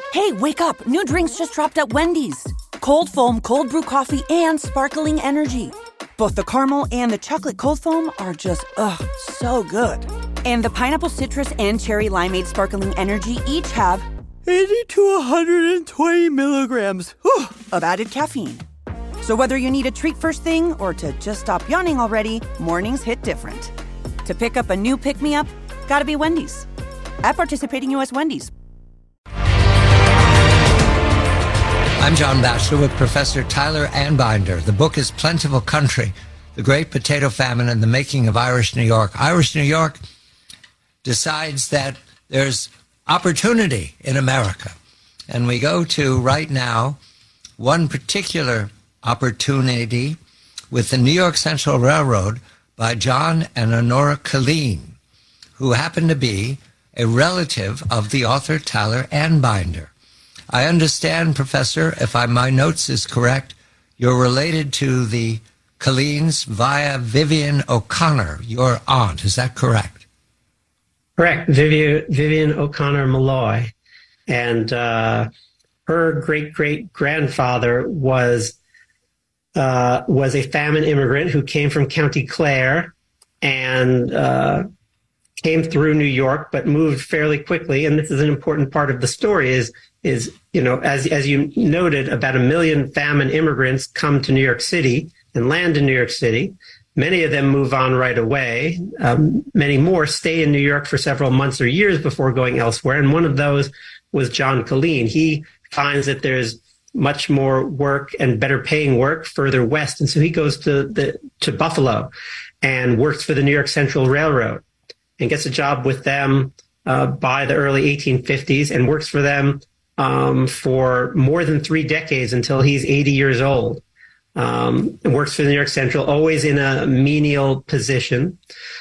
Hey, wake up. New drinks just dropped at Wendy's. Cold foam, cold brew coffee, and sparkling energy. Both the caramel and the chocolate cold foam are just, so good. And the pineapple citrus and cherry limeade sparkling energy each have 80 to 120 milligrams of added caffeine. So whether you need a treat first thing or to just stop yawning already, mornings hit different. To pick up a new pick-me-up, gotta be Wendy's. At participating U.S. Wendy's. I'm John Batchelor with Professor Tyler Anbinder. The book is Plentiful Country, The Great Potato Famine and the Making of Irish New York. Irish New York decides that there's opportunity in America. And we go to, right now, one particular opportunity with the New York Central Railroad by John and Honora Killeen, who happen to be a relative of the author Tyler Anbinder. I understand, Professor, if my notes is correct, you're related to the Killeens via Vivian O'Connor, your aunt. Is that correct? Correct. Vivian O'Connor Malloy. And her great-great-grandfather was a famine immigrant who came from County Clare and came through New York, but moved fairly quickly. And this is an important part of the story is as you noted, about 1 million famine immigrants come to New York City and land in New York City. Many of them move on right away. Many more stay in New York for several months or years before going elsewhere. And one of those was John Killeen. He finds that there's much more work and better paying work further west. And so he goes to Buffalo and works for the New York Central Railroad and gets a job with them by the early 1850s and works for them for more than 3 decades until he's 80 years old. And works for the New York Central, always in a menial position.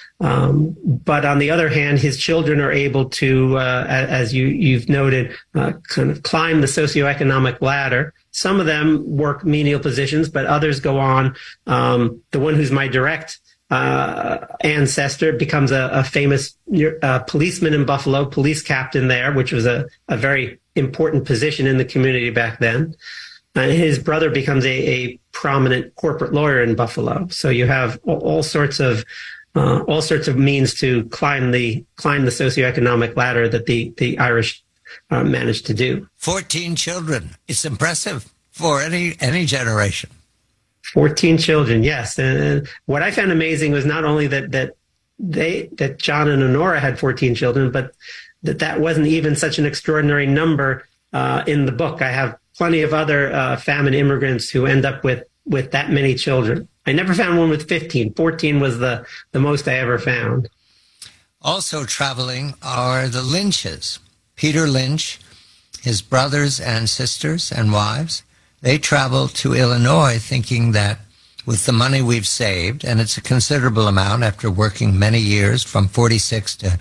But on the other hand, his children are able to, as you've noted, kind of climb the socioeconomic ladder. Some of them work menial positions, but others go on. The one who's my direct ancestor becomes a famous policeman in Buffalo, police captain there, which was a very important position in the community back then. His brother becomes a prominent corporate lawyer in Buffalo. So you have all sorts of means to climb the socioeconomic ladder that the Irish managed to do. 14 children. It's impressive for any generation. 14 children, yes. And what I found amazing was not only that John and Honora had 14 children, but that wasn't even such an extraordinary number in the book. I have plenty of other famine immigrants who end up with that many children. I never found one with 15. 14 was the most I ever found. Also traveling are the Lynches. Peter Lynch, his brothers and sisters and wives, they traveled to Illinois thinking that with the money we've saved, and it's a considerable amount after working many years from 46 to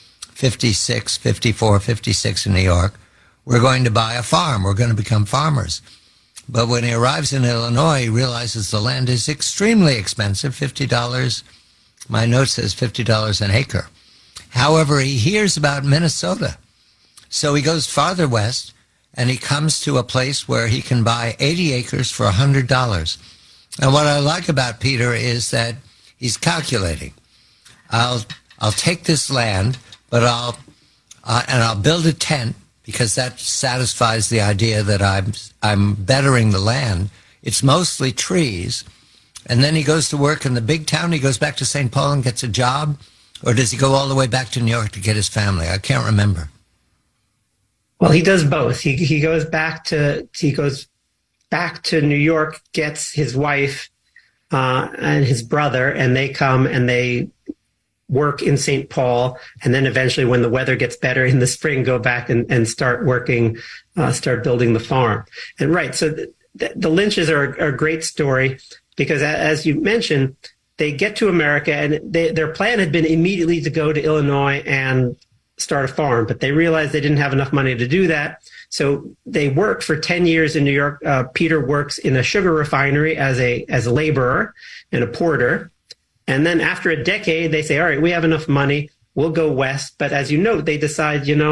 56, 54, 56 in New York, we're going to buy a farm. We're going to become farmers. But when he arrives in Illinois, he realizes the land is extremely expensive, $50. My note says $50 an acre. However, he hears about Minnesota. So he goes farther west, and he comes to a place where he can buy 80 acres for $100. And what I like about Peter is that he's calculating. I'll take this land, but I'll build a tent, because that satisfies the idea that I'm bettering the land. It's mostly trees. And then he goes to work in the big town. He goes back to St. Paul and gets a job. Or does he go all the way back to New York to get his family? I can't remember. Well, he does both. He goes back to New York, gets his wife and his brother, and they come and they work in St. Paul, and then eventually when the weather gets better in the spring, go back and start working, start building the farm. And right, so the Lynches are a great story because as you mentioned, they get to America and their plan had been immediately to go to Illinois and start a farm, but they realized they didn't have enough money to do that. So they worked for 10 years in New York. Peter works in a sugar refinery as a laborer and a porter. And then after a decade, they say, all right, we have enough money. We'll go west. But as you know, they decide,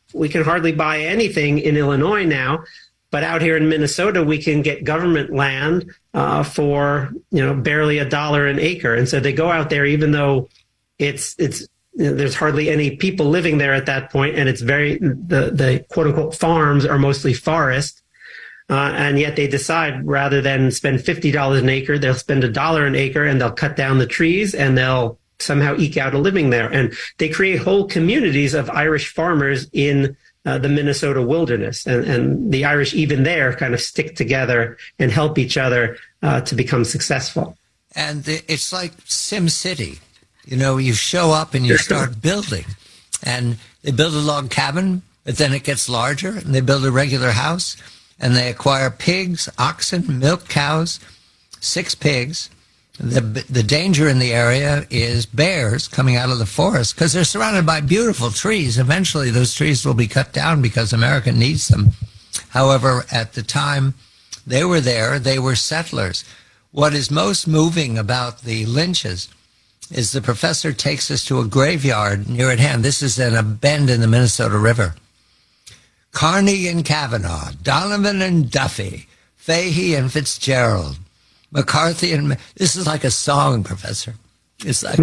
we can hardly buy anything in Illinois now. But out here in Minnesota, we can get government land for barely $1 an acre. And so they go out there, even though there's hardly any people living there at that point, and it's the quote unquote farms are mostly forest, and yet they decide rather than spend $50 an acre, they'll spend $1 an acre, and they'll cut down the trees, and they'll somehow eke out a living there. And they create whole communities of Irish farmers in the Minnesota wilderness, and the Irish even there kind of stick together and help each other to become successful. And it's like Sim City. You show up and you start building, and they build a log cabin, but then it gets larger, and they build a regular house, and they acquire pigs, oxen, milk cows, 6 pigs. The danger in the area is bears coming out of the forest because they're surrounded by beautiful trees. Eventually, those trees will be cut down because America needs them. However, at the time they were there, they were settlers. What is most moving about the Lynches is the professor takes us to a graveyard near at hand. This is in a bend in the Minnesota River. Carney and Kavanaugh, Donovan and Duffy, Fahey and Fitzgerald, McCarthy and... This is like a song, Professor. It's like...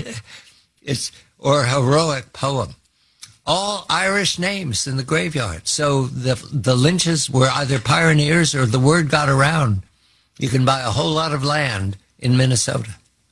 or a heroic poem. All Irish names in the graveyard. So the Lynches were either pioneers or the word got around. You can buy a whole lot of land in Minnesota.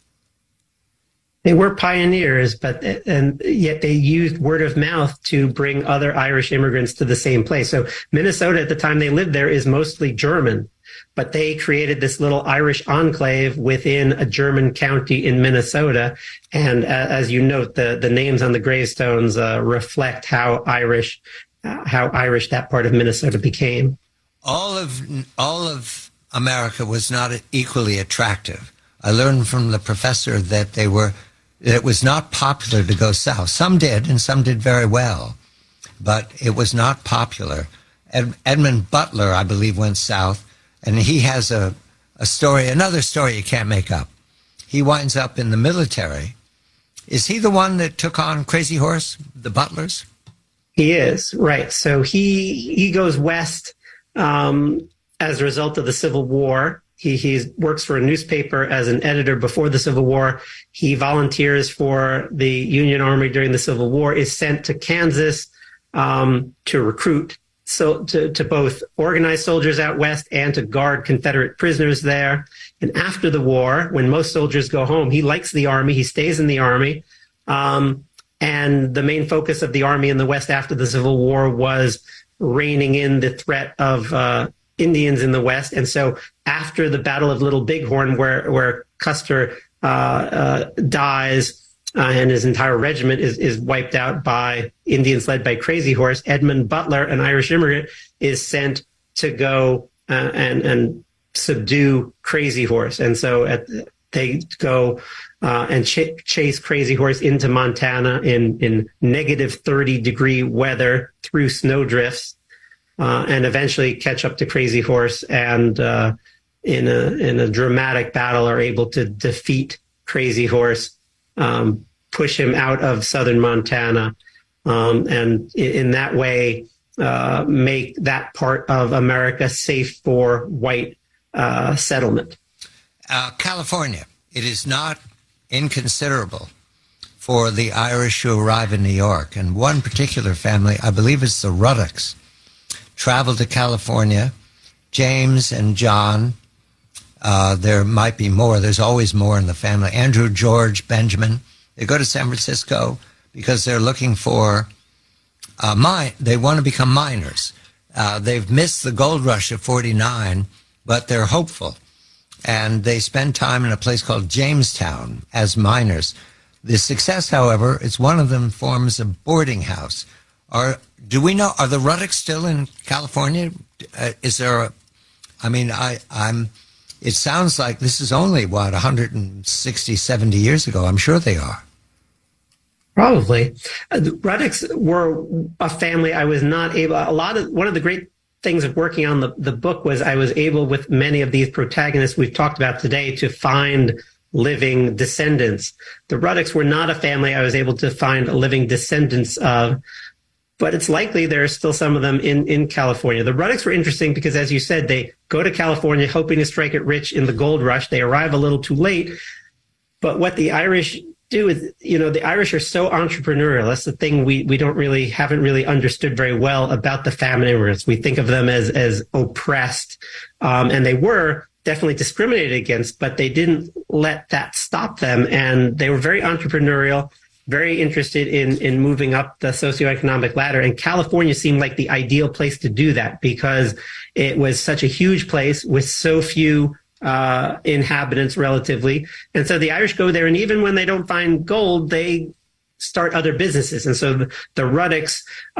They were pioneers, and yet they used word of mouth to bring other Irish immigrants to the same place. So Minnesota at the time they lived there is mostly German, but they created this little Irish enclave within a German county in Minnesota. And as you note, the names on the gravestones reflect how Irish that part of Minnesota became. All of America was not equally attractive. I learned from the professor that it was not popular to go south. Some did, and some did very well, but it was not popular. Edmund Butler, I believe, went south, and he has a story, another story you can't make up. He winds up in the military. Is he the one that took on Crazy Horse, the Butlers? He is, right. So he goes west as a result of the Civil War. He works for a newspaper as an editor before the Civil War. He volunteers for the Union Army during the Civil War, is sent to Kansas to recruit, so to both organize soldiers out west and to guard Confederate prisoners there. And after the war, when most soldiers go home, he likes the Army. He stays in the Army. And the main focus of the Army in the West after the Civil War was reining in the threat of Indians in the West. And so after the Battle of Little Bighorn, where Custer dies and his entire regiment is wiped out by Indians led by Crazy Horse, Edmund Butler, an Irish immigrant, is sent to go and subdue Crazy Horse. And so they go and chase Crazy Horse into Montana in negative 30-degree weather through snowdrifts. And eventually catch up to Crazy Horse, and in a dramatic battle are able to defeat Crazy Horse, push him out of southern Montana, and in that way make that part of America safe for white settlement. California, it is not inconsiderable for the Irish who arrive in New York. And one particular family, I believe it's the Ruddocks, traveled to California. James and John, there might be more. There's always more in the family. Andrew, George, Benjamin. They go to San Francisco because they're looking for they want to become miners. They've missed the gold rush of 49, but they're hopeful. And they spend time in a place called Jamestown as miners. The success, however, is one of them forms a boarding house. Do we know, are the Ruddocks still in California? Is there it sounds like this is only, 160, 70 years ago. I'm sure they are. Probably. The Ruddocks were a family I was not able, one of the great things of working on the book was I was able, with many of these protagonists we've talked about today, to find living descendants. The Ruddocks were not a family I was able to find living descendants of. but it's likely there are still some of them in California. The Ruddocks were interesting because, as you said, they go to California hoping to strike it rich in the gold rush. They arrive a little too late. But what the Irish do is, the Irish are so entrepreneurial. That's the thing haven't really understood very well about the famine immigrants. We think of them as oppressed, and they were definitely discriminated against, but they didn't let that stop them. And they were very entrepreneurial, very interested in moving up the socioeconomic ladder. And California seemed like the ideal place to do that because it was such a huge place with so few inhabitants relatively. And so the Irish go there, and even when they don't find gold, they start other businesses. And so the Ruddocks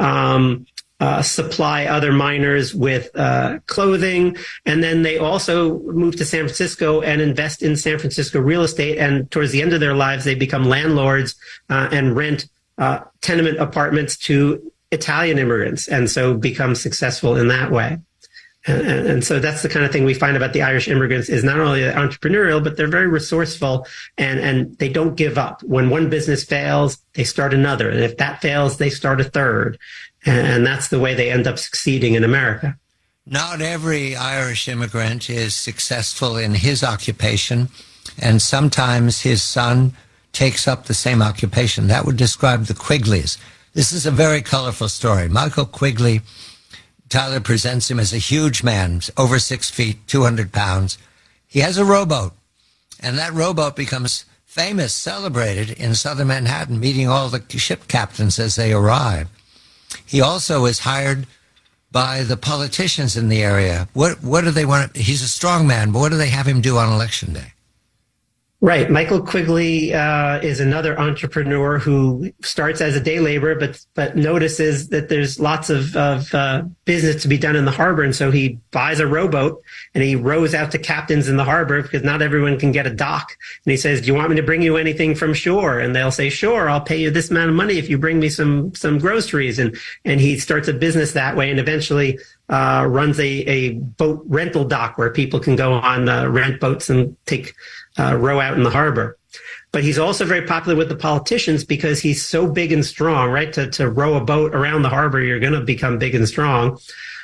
supply other miners with clothing. And then they also move to San Francisco and invest in San Francisco real estate. And towards the end of their lives, they become landlords and rent tenement apartments to Italian immigrants, and so become successful in that way. And so that's the kind of thing we find about the Irish immigrants is not only entrepreneurial, but they're very resourceful, and they don't give up. When one business fails, they start another. And if that fails, they start a third. And that's the way they end up succeeding in America. Not every Irish immigrant is successful in his occupation, and sometimes his son takes up the same occupation. That would describe the Quigleys. This is a very colorful story. Michael Quigley, Tyler presents him as a huge man, over 6 feet, 200 pounds. He has a rowboat, and that rowboat becomes famous, celebrated in southern Manhattan, meeting all the ship captains as they arrive. He also is hired by the politicians in the area. What do they want? He's a strong man, but what do they have him do on Election Day? Right. Michael Quigley is another entrepreneur who starts as a day laborer, but notices that there's lots of business to be done in the harbor. And so he buys a rowboat and he rows out to captains in the harbor because not everyone can get a dock. And he says, "Do you want me to bring you anything from shore?" And they'll say, "Sure, I'll pay you this amount of money if you bring me some groceries." And he starts a business that way, and eventually runs a boat rental dock where people can go on rent boats and row out in the harbor. But he's also very popular with the politicians because he's so big and strong, right? To row a boat around the harbor, you're going to become big and strong.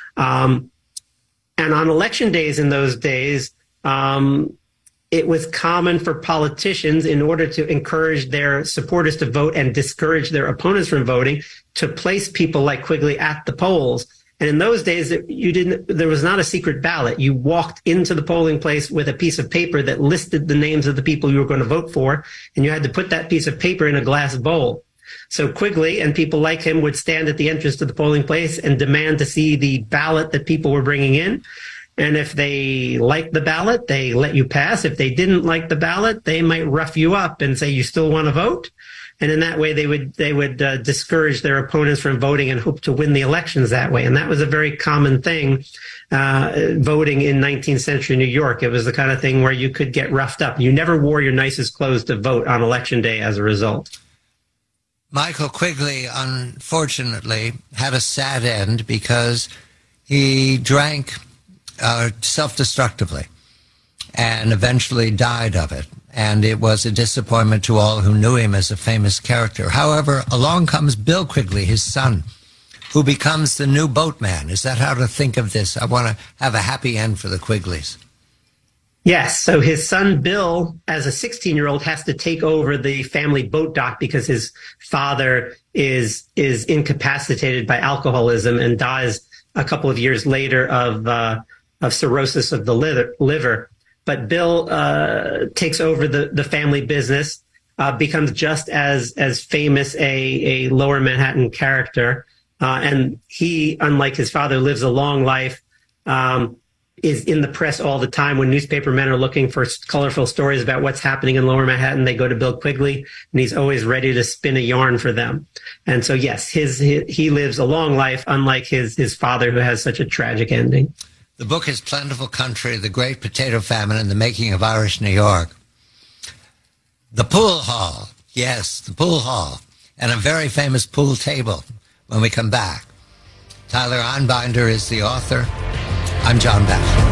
And on election days in those days, it was common for politicians, in order to encourage their supporters to vote and discourage their opponents from voting, to place people like Quigley at the polls. And in those days, there was not a secret ballot. You walked into the polling place with a piece of paper that listed the names of the people you were going to vote for, and you had to put that piece of paper in a glass bowl. So Quigley and people like him would stand at the entrance to the polling place and demand to see the ballot that people were bringing in. And if they liked the ballot, they let you pass. If they didn't like the ballot, they might rough you up and say, "You still want to vote?" And in that way, they would discourage their opponents from voting and hope to win the elections that way. And that was a very common thing, voting in 19th century New York. It was the kind of thing where you could get roughed up. You never wore your nicest clothes to vote on Election Day as a result. Michael Quigley, unfortunately, had a sad end because he drank self-destructively and eventually died of it. And it was a disappointment to all who knew him as a famous character. However, along comes Bill Quigley, his son, who becomes the new boatman. Is that how to think of this? I want to have a happy end for the Quigleys. Yes. So his son, Bill, as a 16-year-old, has to take over the family boat dock because his father is incapacitated by alcoholism and dies a couple of years later of cirrhosis of the liver. But Bill takes over the family business, becomes just as famous a lower Manhattan character. And he, unlike his father, lives a long life, is in the press all the time. When newspaper men are looking for colorful stories about what's happening in lower Manhattan, they go to Bill Quigley, and he's always ready to spin a yarn for them. And so, yes, he lives a long life, unlike his father, who has such a tragic ending. The book is Plentiful Country, The Great Potato Famine and the Making of Irish New York. The pool hall, yes, the pool hall, and a very famous pool table when we come back. Tyler Einbinder is the author. I'm John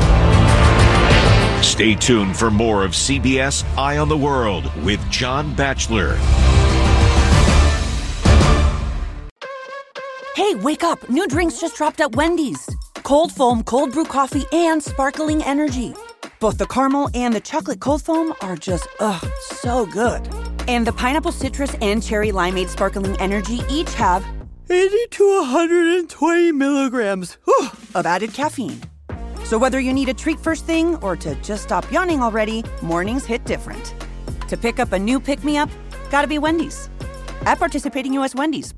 Batchelor. Stay tuned for more of CBS Eye on the World with John Batchelor. Hey, wake up! New drinks just dropped at Wendy's. Cold foam, cold brew coffee, and sparkling energy. Both the caramel and the chocolate cold foam are just, so good. And the pineapple citrus and cherry limeade sparkling energy each have 80 to 120 milligrams of added caffeine. So whether you need a treat first thing or to just stop yawning already, mornings hit different. To pick up a new pick-me-up, gotta be Wendy's. At participating U.S. Wendy's.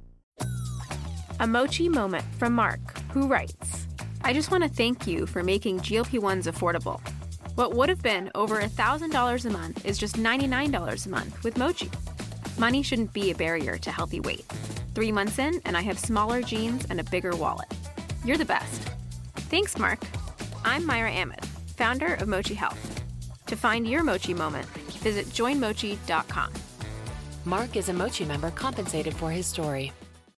A Mochi moment from Mark, who writes, I just want to thank you for making GLP-1s affordable. What would have been over $1,000 a month is just $99 a month with Mochi. Money shouldn't be a barrier to healthy weight. 3 months in, and I have smaller jeans and a bigger wallet. You're the best. Thanks, Mark. I'm Myra Ahmed, founder of Mochi Health. To find your Mochi moment, visit joinmochi.com. Mark is a Mochi member compensated for his story.